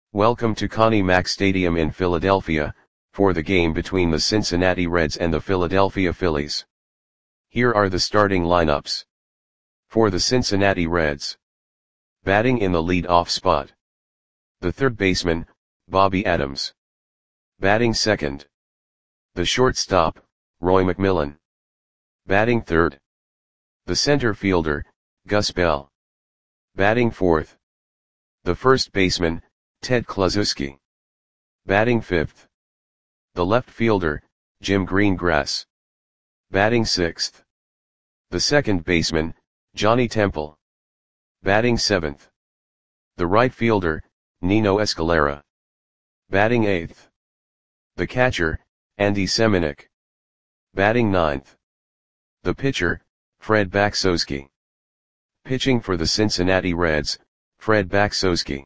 Welcome to Connie Mack Stadium in Philadelphia, for the game between the Cincinnati Reds and the Philadelphia Phillies. Here are the starting lineups. For the Cincinnati Reds. Batting in the lead-off spot. The third baseman, Bobby Adams. Batting second. The shortstop, Roy McMillan. Batting third. The center fielder, Gus Bell. Batting fourth. The first baseman, Ted Kluszewski. Batting fifth. The left fielder, Jim Greengrass. Batting sixth. The second baseman, Johnny Temple. Batting seventh. The right fielder, Nino Escalera. Batting eighth. The catcher, Andy Semenuk. Batting ninth. The pitcher, Fred Baksowski. Pitching for the Cincinnati Reds, Fred Baksowski.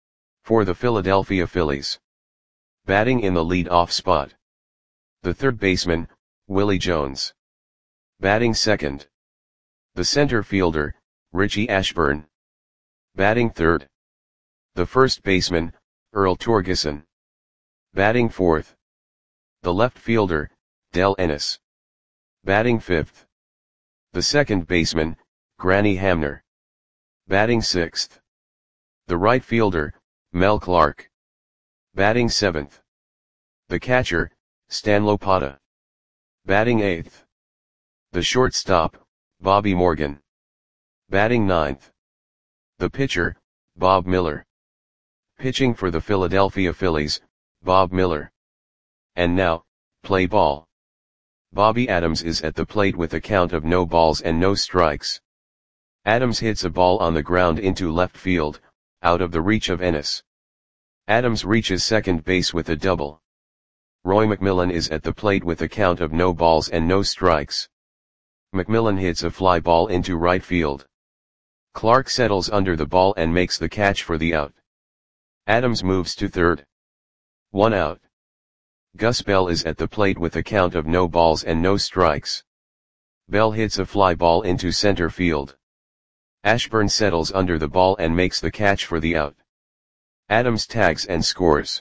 For the Philadelphia Phillies. Batting in the lead-off spot. The third baseman, Willie Jones. Batting second. The center fielder, Richie Ashburn. Batting third. The first baseman, Earl Torgeson. Batting fourth. The left fielder, Del Ennis. Batting fifth. The second baseman, Granny Hamner. Batting sixth. The right fielder, Mel Clark. Batting seventh. The catcher, Stan Lopata. Batting eighth. The shortstop, Bobby Morgan. Batting ninth. The pitcher, Bob Miller. Pitching for the Philadelphia Phillies, Bob Miller. And now, play ball. Bobby Adams is at the plate with a count of no balls and no strikes. Adams hits a ball on the ground into left field, out of the reach of Ennis. Adams reaches second base with a double. Roy McMillan is at the plate with a count of no balls and no strikes. McMillan hits a fly ball into right field. Clark settles under the ball and makes the catch for the out. Adams moves to third. 1 out. Gus Bell is at the plate with a count of no balls and no strikes. Bell hits a fly ball into center field. Ashburn settles under the ball and makes the catch for the out. Adams tags and scores.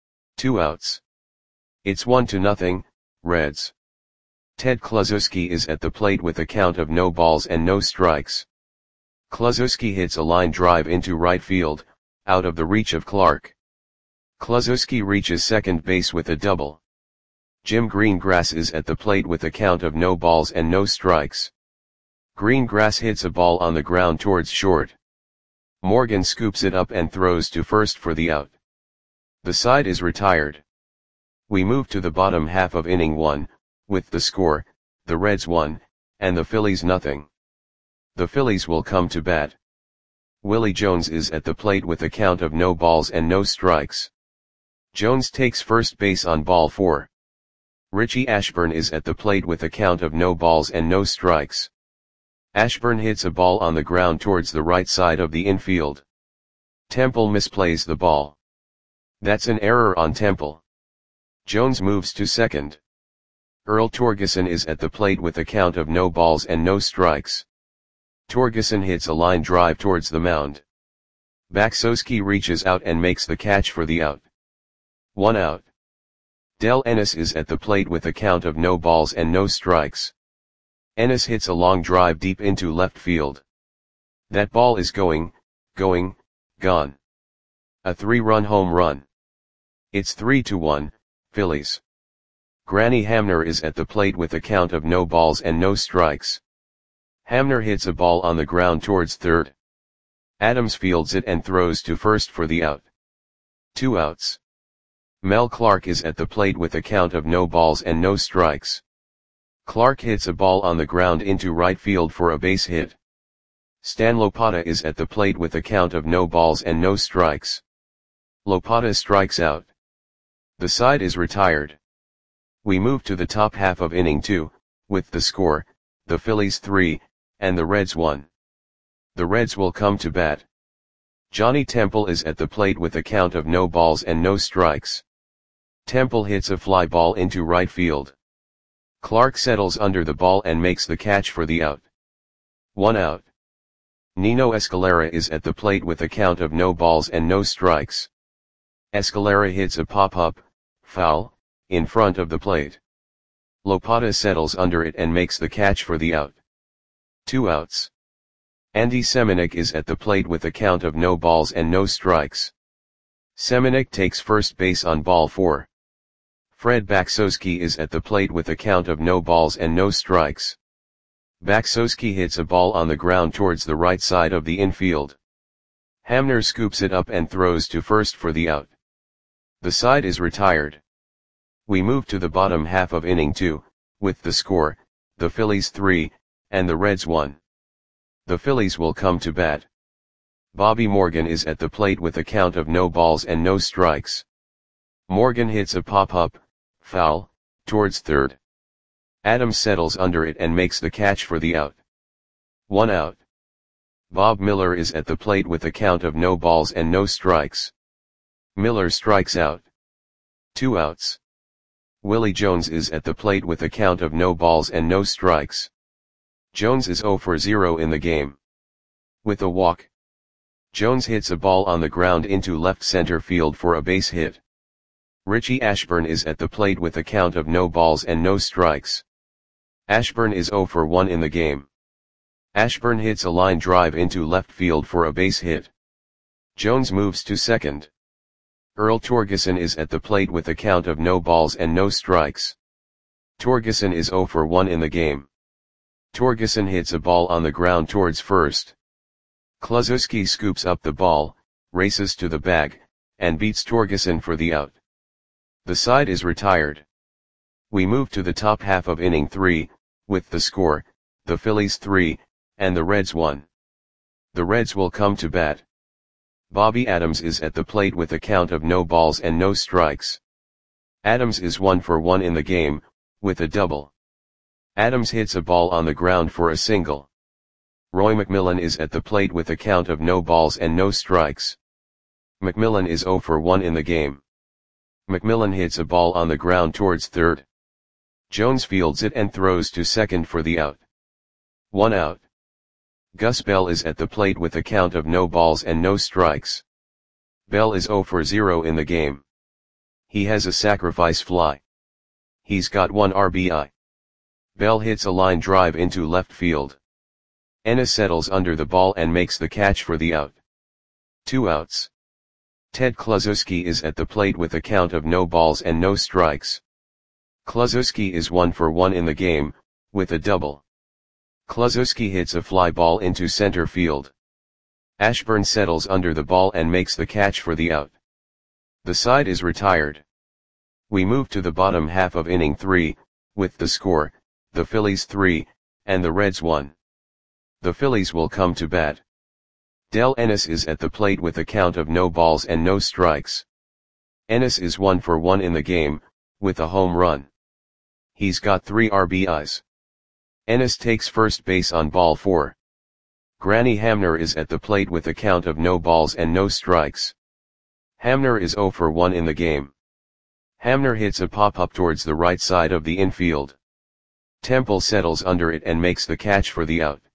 2 outs. It's 1-0, Reds. Ted Kluszewski is at the plate with a count of no balls and no strikes. Kluszewski hits a line drive into right field, out of the reach of Clark. Kluszewski reaches second base with a double. Jim Greengrass is at the plate with a count of no balls and no strikes. Greengrass hits a ball on the ground towards short. Morgan scoops it up and throws to first for the out. The side is retired. We move to the bottom half of inning 1, with the score, the Reds 1, and the Phillies 0. The Phillies will come to bat. Willie Jones is at the plate with a count of no balls and no strikes. Jones takes first base on ball 4. Richie Ashburn is at the plate with a count of no balls and no strikes. Ashburn hits a ball on the ground towards the right side of the infield. Temple misplays the ball. That's an error on Temple. Jones moves to second. Earl Torgeson is at the plate with a count of no balls and no strikes. Torgeson hits a line drive towards the mound. Baksowski reaches out and makes the catch for the out. 1 out. Del Ennis is at the plate with a count of no balls and no strikes. Ennis hits a long drive deep into left field. That ball is gone. A 3-run home run. It's 3-1, Phillies. Granny Hamner is at the plate with a count of no balls and no strikes. Hamner hits a ball on the ground towards third. Adams fields it and throws to first for the out. 2 outs. Mel Clark is at the plate with a count of no balls and no strikes. Clark hits a ball on the ground into right field for a base hit. Stan Lopata is at the plate with a count of no balls and no strikes. Lopata strikes out. The side is retired. We move to the top half of inning 2, with the score, the Phillies 3, and the Reds 1. The Reds will come to bat. Johnny Temple is at the plate with a count of no balls and no strikes. Temple hits a fly ball into right field. Clark settles under the ball and makes the catch for the out. 1 out. Nino Escalera is at the plate with a count of no balls and no strikes. Escalera hits a pop-up, foul, in front of the plate. Lopata settles under it and makes the catch for the out. 2 outs. Andy Semenuk is at the plate with a count of no balls and no strikes. Semenuk takes first base on ball 4. Fred Baksowski is at the plate with a count of no balls and no strikes. Baksowski hits a ball on the ground towards the right side of the infield. Hamner scoops it up and throws to first for the out. The side is retired. We move to the bottom half of inning 2, with the score, the Phillies 3, and the Reds 1. The Phillies will come to bat. Bobby Morgan is at the plate with a count of no balls and no strikes. Morgan hits a pop-up, foul, towards third. Adams settles under it and makes the catch for the out. 1 out. Bob Miller is at the plate with a count of no balls and no strikes. Miller strikes out. 2 outs. Willie Jones is at the plate with a count of no balls and no strikes. Jones is 0 for 0 in the game. With a walk. Jones hits a ball on the ground into left center field for a base hit. Richie Ashburn is at the plate with a count of no balls and no strikes. Ashburn is 0 for 1 in the game. Ashburn hits a line drive into left field for a base hit. Jones moves to second. Earl Torgeson is at the plate with a count of no balls and no strikes. Torgeson is 0 for 1 in the game. Torgeson hits a ball on the ground towards first. Kluszewski scoops up the ball, races to the bag, and beats Torgeson for the out. The side is retired. We move to the top half of inning 3, with the score, the Phillies 3, and the Reds 1. The Reds will come to bat. Bobby Adams is at the plate with a count of no balls and no strikes. Adams is 1 for 1 in the game, with a double. Adams hits a ball on the ground for a single. Roy McMillan is at the plate with a count of no balls and no strikes. McMillan is 0 for 1 in the game. McMillan hits a ball on the ground towards third. Jones fields it and throws to second for the out. 1 out. Gus Bell is at the plate with a count of no balls and no strikes. Bell is 0 for 0 in the game. He has a sacrifice fly. He's got 1 RBI. Bell hits a line drive into left field. Ennis settles under the ball and makes the catch for the out. 2 outs. Ted Kluszewski is at the plate with a count of no balls and no strikes. Kluszewski is 1 for 1 in the game, with a double. Kluszewski hits a fly ball into center field. Ashburn settles under the ball and makes the catch for the out. The side is retired. We move to the bottom half of inning 3, with the score, the Phillies 3, and the Reds 1. The Phillies will come to bat. Del Ennis is at the plate with a count of no balls and no strikes. Ennis is 1 for 1 in the game, with a home run. He's got 3 RBIs. Ennis takes first base on ball 4. Granny Hamner is at the plate with a count of no balls and no strikes. Hamner is 0 for 1 in the game. Hamner hits a pop-up towards the right side of the infield. Temple settles under it and makes the catch for the out.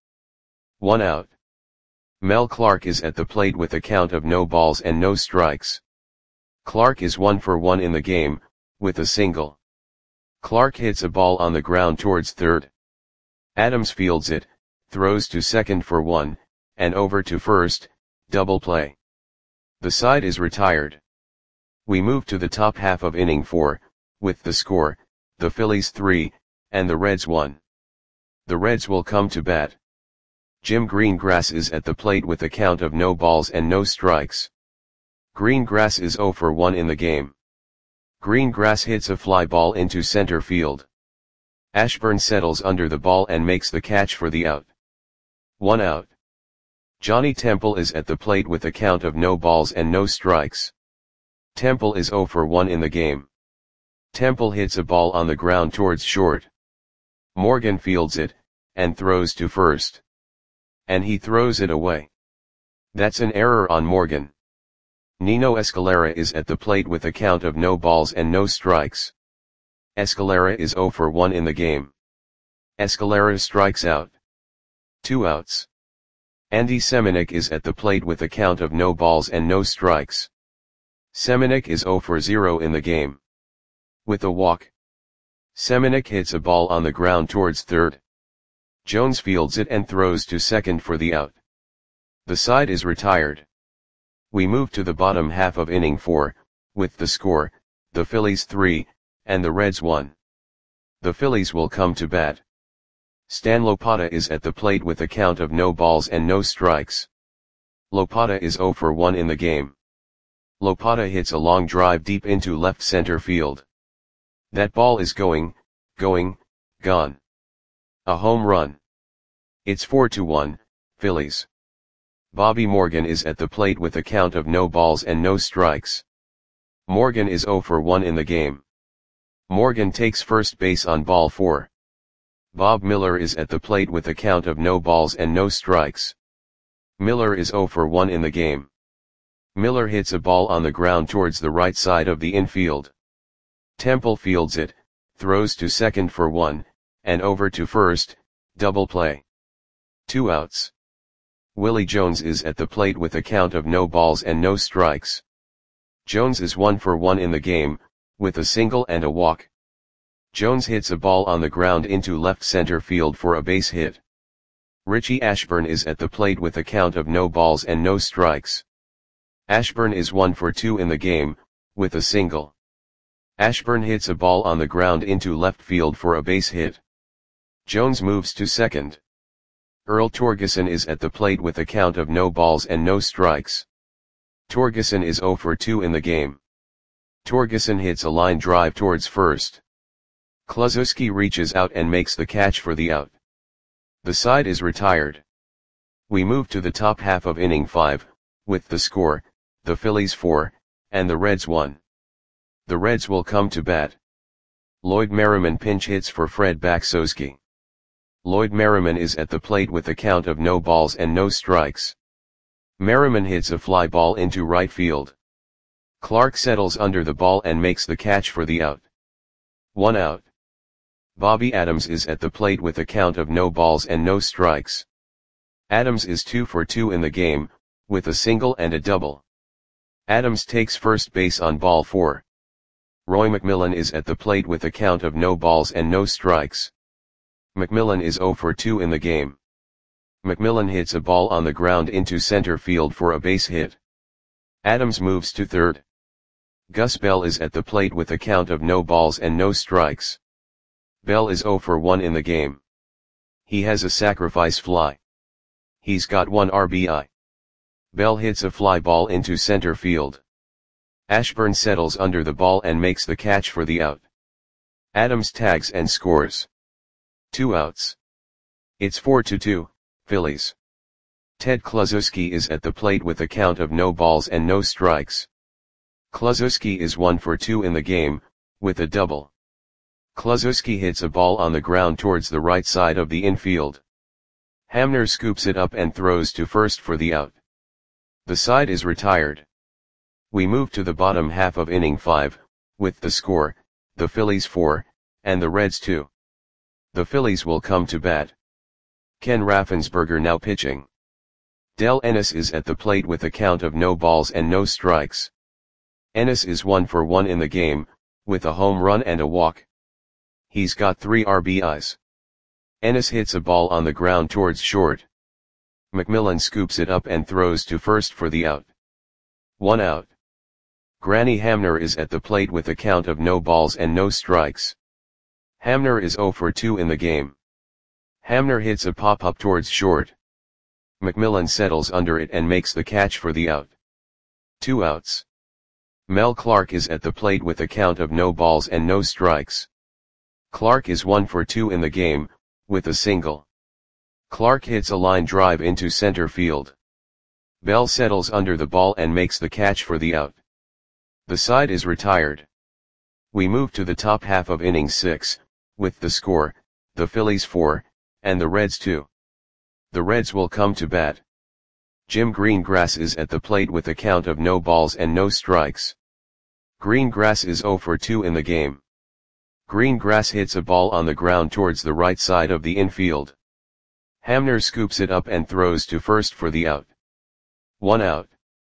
1 out. Mel Clark is at the plate with a count of no balls and no strikes. Clark is 1 for 1 in the game, with a single. Clark hits a ball on the ground towards third. Adams fields it, throws to second for 1, and over to first, double play. The side is retired. We move to the top half of inning 4, with the score, the Phillies 3, and the Reds 1. The Reds will come to bat. Jim Greengrass is at the plate with a count of no balls and no strikes. Greengrass is 0 for 1 in the game. Greengrass hits a fly ball into center field. Ashburn settles under the ball and makes the catch for the out. 1 out. Johnny Temple is at the plate with a count of no balls and no strikes. Temple is 0 for 1 in the game. Temple hits a ball on the ground towards short. Morgan fields it, and throws to first. And he throws it away. That's an error on Morgan. Nino Escalera is at the plate with a count of no balls and no strikes. Escalera is 0 for 1 in the game. Escalera strikes out. 2 outs. Andy Semenuk is at the plate with a count of no balls and no strikes. Semenuk is 0 for 0 in the game. With a walk, Semenuk hits a ball on the ground towards third. Jones fields it and throws to second for the out. The side is retired. We move to the bottom half of inning 4, with the score, the Phillies 3, and the Reds 1. The Phillies will come to bat. Stan Lopata is at the plate with a count of no balls and no strikes. Lopata is 0 for 1 in the game. Lopata hits a long drive deep into left center field. That ball is gone. A home run. It's 4-1, Phillies. Bobby Morgan is at the plate with a count of no balls and no strikes. Morgan is 0 for 1 in the game. Morgan takes first base on ball 4. Bob Miller is at the plate with a count of no balls and no strikes. Miller is 0 for 1 in the game. Miller hits a ball on the ground towards the right side of the infield. Temple fields it, throws to second for 1, and over to first, double play. 2 outs. Willie Jones is at the plate with a count of no balls and no strikes. Jones is 1 for 1 in the game, with a single and a walk. Jones hits a ball on the ground into left center field for a base hit. Richie Ashburn is at the plate with a count of no balls and no strikes. Ashburn is 1 for 2 in the game, with a single. Ashburn hits a ball on the ground into left field for a base hit. Jones moves to second. Earl Torgeson is at the plate with a count of no balls and no strikes. Torgeson is 0 for 2 in the game. Torgeson hits a line drive towards first. Kluszewski reaches out and makes the catch for the out. The side is retired. We move to the top half of inning 5, with the score, the Phillies 4, and the Reds 1. The Reds will come to bat. Lloyd Merriman pinch hits for Fred Baksowski. Lloyd Merriman is at the plate with a count of no balls and no strikes. Merriman hits a fly ball into right field. Clark settles under the ball and makes the catch for the out. 1 out. Bobby Adams is at the plate with a count of no balls and no strikes. Adams is 2 for 2 in the game, with a single and a double. Adams takes first base on ball 4. Roy McMillan is at the plate with a count of no balls and no strikes. McMillan is 0 for 2 in the game. McMillan hits a ball on the ground into center field for a base hit. Adams moves to third. Gus Bell is at the plate with a count of no balls and no strikes. Bell is 0 for 1 in the game. He has a sacrifice fly. He's got 1 RBI. Bell hits a fly ball into center field. Ashburn settles under the ball and makes the catch for the out. Adams tags and scores. 2 outs. It's 4-2, Phillies. Ted Kluszewski is at the plate with a count of no balls and no strikes. Kluszewski is 1 for 2 in the game, with a double. Kluszewski hits a ball on the ground towards the right side of the infield. Hamner scoops it up and throws to first for the out. The side is retired. We move to the bottom half of inning 5, with the score, the Phillies 4, and the Reds 2. The Phillies will come to bat. Ken Raffensperger now pitching. Del Ennis is at the plate with a count of no balls and no strikes. Ennis is 1 for 1 in the game, with a home run and a walk. He's got 3 RBIs. Ennis hits a ball on the ground towards short. McMillan scoops it up and throws to first for the out. 1 out. Granny Hamner is at the plate with a count of no balls and no strikes. Hamner is 0 for 2 in the game. Hamner hits a pop-up towards short. McMillan settles under it and makes the catch for the out. 2 outs. Mel Clark is at the plate with a count of no balls and no strikes. Clark is 1 for 2 in the game, with a single. Clark hits a line drive into center field. Bell settles under the ball and makes the catch for the out. The side is retired. We move to the top half of inning 6, with the score, the Phillies 4, and the Reds 2. The Reds will come to bat. Jim Greengrass is at the plate with a count of no balls and no strikes. Greengrass is 0 for 2 in the game. Greengrass hits a ball on the ground towards the right side of the infield. Hamner scoops it up and throws to first for the out. 1 out.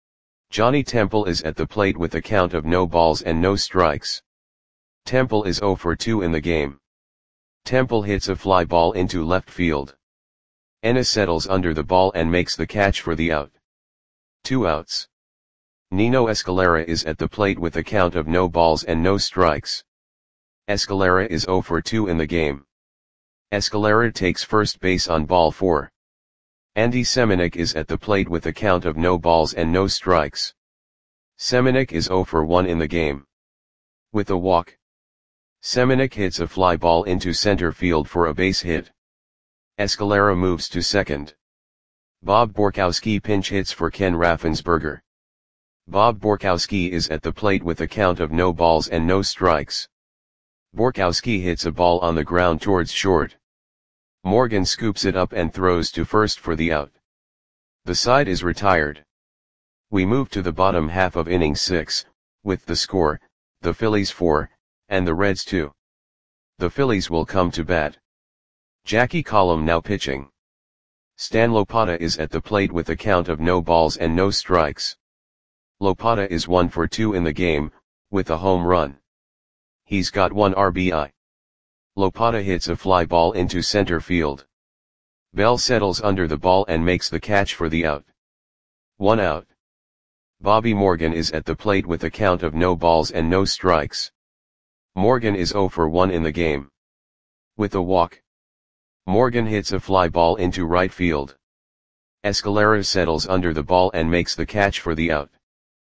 Johnny Temple is at the plate with a count of no balls and no strikes. Temple is 0 for 2 in the game. Temple hits a fly ball into left field. Ennis settles under the ball and makes the catch for the out. 2 outs. Nino Escalera is at the plate with a count of no balls and no strikes. Escalera is 0 for 2 in the game. Escalera takes first base on ball 4. Andy Semenuk is at the plate with a count of no balls and no strikes. Semenuk is 0 for 1 in the game. With a walk, Semenuk hits a fly ball into center field for a base hit. Escalera moves to second. Bob Borkowski pinch hits for Ken Raffensperger. Bob Borkowski is at the plate with a count of no balls and no strikes. Borkowski hits a ball on the ground towards short. Morgan scoops it up and throws to first for the out. The side is retired. We move to the bottom half of inning 6, with the score, the Phillies 4, and the Reds 2. The Phillies will come to bat. Jackie Collum now pitching. Stan Lopata is at the plate with a count of no balls and no strikes. Lopata is 1 for 2 in the game, with a home run. He's got 1 RBI. Lopata hits a fly ball into center field. Bell settles under the ball and makes the catch for the out. 1 out. Bobby Morgan is at the plate with a count of no balls and no strikes. Morgan is 0 for 1 in the game. With a walk, Morgan hits a fly ball into right field. Escalera settles under the ball and makes the catch for the out.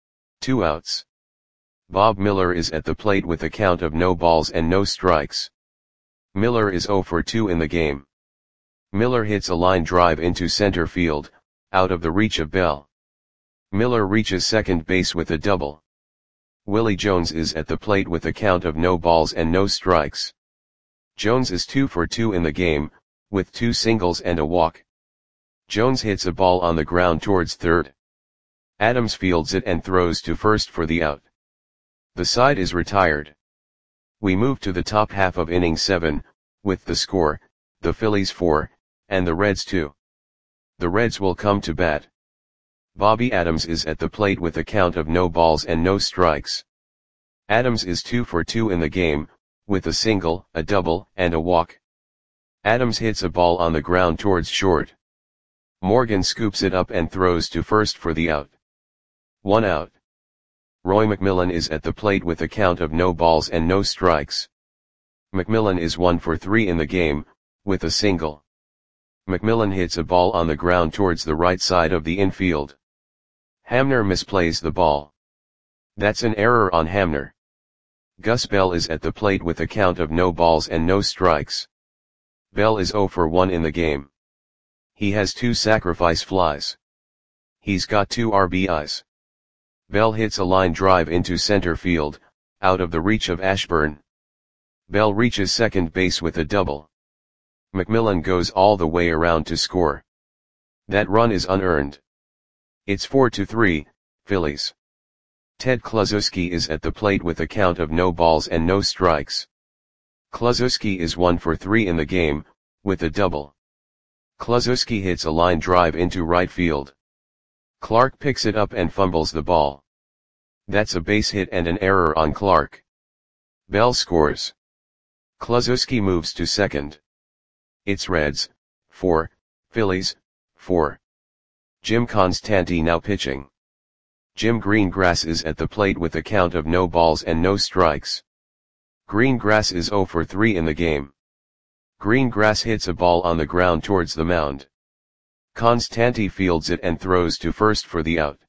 2 outs. Bob Miller is at the plate with a count of no balls and no strikes. Miller is 0 for 2 in the game. Miller hits a line drive into center field, out of the reach of Bell. Miller reaches second base with a double. Willie Jones is at the plate with a count of no balls and no strikes. Jones is 2 for 2 in the game, with 2 singles and a walk. Jones hits a ball on the ground towards third. Adams fields it and throws to first for the out. The side is retired. We move to the top half of inning 7, with the score, the Phillies 4, and the Reds 2. The Reds will come to bat. Bobby Adams is at the plate with a count of no balls and no strikes. Adams is 2 for 2 in the game, with a single, a double, and a walk. Adams hits a ball on the ground towards short. Morgan scoops it up and throws to first for the out. 1 out. Roy McMillan is at the plate with a count of no balls and no strikes. McMillan is 1 for 3 in the game, with a single. McMillan hits a ball on the ground towards the right side of the infield. Hamner misplays the ball. That's an error on Hamner. Gus Bell is at the plate with a count of no balls and no strikes. Bell is 0 for 1 in the game. He has 2 sacrifice flies. He's got 2 RBIs. Bell hits a line drive into center field, out of the reach of Ashburn. Bell reaches second base with a double. McMillan goes all the way around to score. That run is unearned. It's 4-3, Phillies. Ted Kluszewski is at the plate with a count of no balls and no strikes. Kluszewski is 1 for 3 in the game, with a double. Kluszewski hits a line drive into right field. Clark picks it up and fumbles the ball. That's a base hit and an error on Clark. Bell scores. Kluszewski moves to second. It's Reds, 4, Phillies, 4. Jim Constanti now pitching. Jim Greengrass is at the plate with a count of no balls and no strikes. Greengrass is 0 for 3 in the game. Greengrass hits a ball on the ground towards the mound. Constanti fields it and throws to first for the out.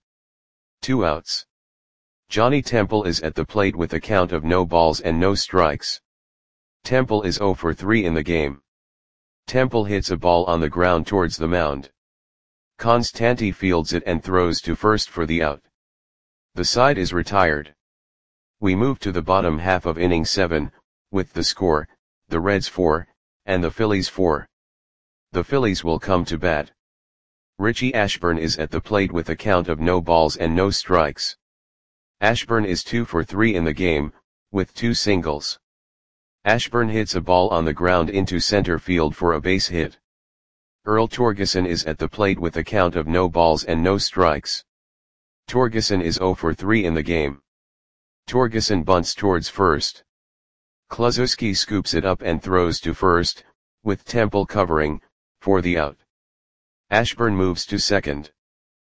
2 outs. Johnny Temple is at the plate with a count of no balls and no strikes. Temple is 0 for 3 in the game. Temple hits a ball on the ground towards the mound. Constanti fields it and throws to first for the out. The side is retired. We move to the bottom half of inning 7, with the score, the Reds 4, and the Phillies 4. The Phillies will come to bat. Richie Ashburn is at the plate with a count of no balls and no strikes. Ashburn is 2 for 3 in the game, with 2 singles. Ashburn hits a ball on the ground into center field for a base hit. Earl Torgeson is at the plate with a count of no balls and no strikes. Torgerson is 0 for 3 in the game. Torgerson bunts towards first. Kluszewski scoops it up and throws to first, with Temple covering, for the out. Ashburn moves to second.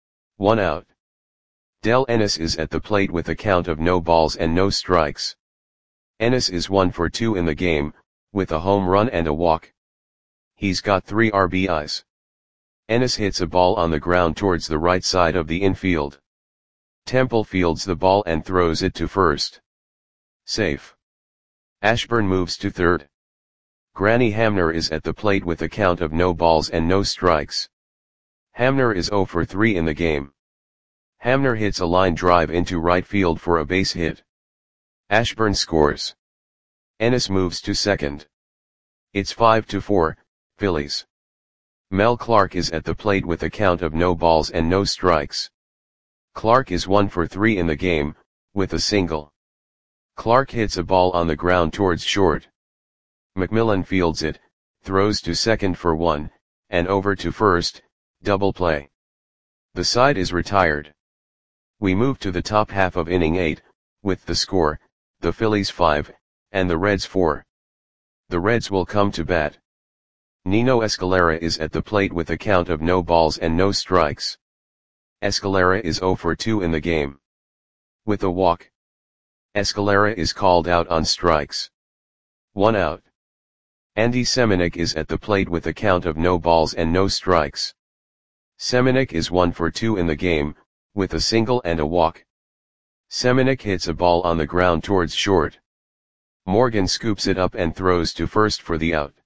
1 out. Del Ennis is at the plate with a count of no balls and no strikes. Ennis is 1 for 2 in the game, with a home run and a walk. He's got 3 RBIs. Ennis hits a ball on the ground towards the right side of the infield. Temple fields the ball and throws it to first. Safe. Ashburn moves to third. Granny Hamner is at the plate with a count of no balls and no strikes. Hamner is 0 for 3 in the game. Hamner hits a line drive into right field for a base hit. Ashburn scores. Ennis moves to second. It's 5-4, Phillies. Mel Clark is at the plate with a count of no balls and no strikes. Clark is 1 for 3 in the game, with a single. Clark hits a ball on the ground towards short. McMillan fields it, throws to second for 1, and over to first, double play. The side is retired. We move to the top half of inning 8, with the score, the Phillies 5, and the Reds 4. The Reds will come to bat. Nino Escalera is at the plate with a count of no balls and no strikes. Escalera is 0 for 2 in the game. With a walk. Escalera is called out on strikes. 1 out. Andy Semenuk is at the plate with a count of no balls and no strikes. Semenuk is 1 for 2 in the game, with a single and a walk. Semenuk hits a ball on the ground towards short. Morgan scoops it up and throws to first for the out.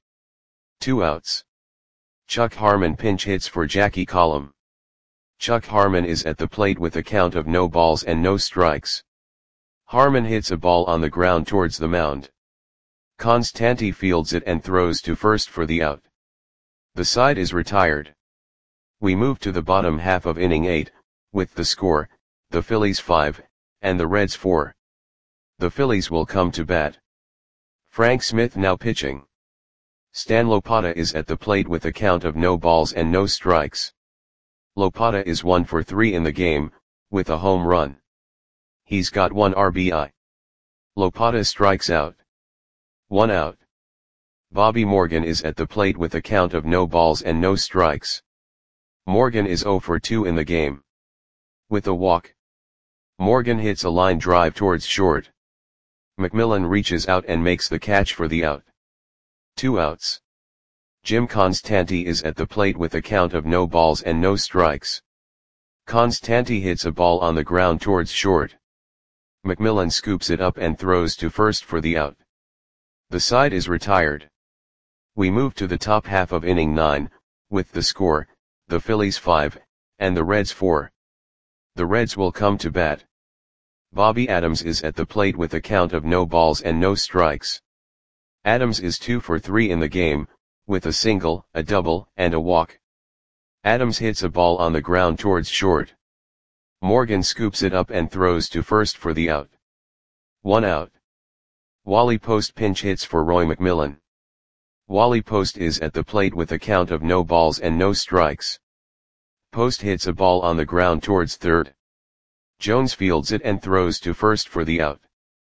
2 outs. Chuck Harmon pinch hits for Jackie Collum. Chuck Harmon is at the plate with a count of no balls and no strikes. Harmon hits a ball on the ground towards the mound. Constanti fields it and throws to first for the out. The side is retired. We move to the bottom half of inning 8, with the score, the Phillies 5, and the Reds 4. The Phillies will come to bat. Frank Smith now pitching. Stan Lopata is at the plate with a count of no balls and no strikes. Lopata is 1 for 3 in the game, with a home run. He's got 1 RBI. Lopata strikes out. 1 out. Bobby Morgan is at the plate with a count of no balls and no strikes. Morgan is 0 for 2 in the game. With a walk. Morgan hits a line drive towards short. McMillan reaches out and makes the catch for the out. 2 outs. Jim Constanti is at the plate with a count of no balls and no strikes. Constanti hits a ball on the ground towards short. McMillan scoops it up and throws to first for the out. The side is retired. We move to the top half of inning 9, with the score, the Phillies 5, and the Reds 4. The Reds will come to bat. Bobby Adams is at the plate with a count of no balls and no strikes. Adams is 2 for 3 in the game, with a single, a double, and a walk. Adams hits a ball on the ground towards short. Morgan scoops it up and throws to first for the out. 1 out. Wally Post pinch hits for Roy McMillan. Wally Post is at the plate with a count of no balls and no strikes. Post hits a ball on the ground towards third. Jones fields it and throws to first for the out.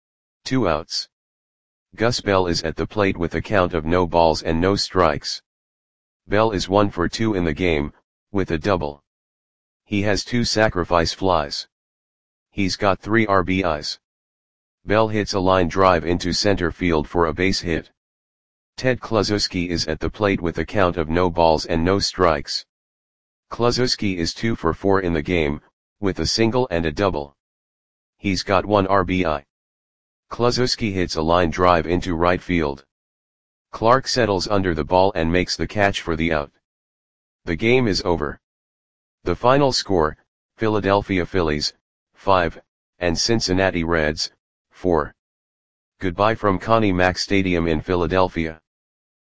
2 outs. Gus Bell is at the plate with a count of no balls and no strikes. Bell is 1 for 2 in the game, with a double. He has 2 sacrifice flies. He's got 3 RBIs. Bell hits a line drive into center field for a base hit. Ted Kluszewski is at the plate with a count of no balls and no strikes. Kluszewski is 2 for 4 in the game, with a single and a double. He's got 1 RBI. Kluszewski hits a line drive into right field. Clark settles under the ball and makes the catch for the out. The game is over. The final score, Philadelphia Phillies, 5, and Cincinnati Reds, 4. Goodbye from Connie Mack Stadium in Philadelphia.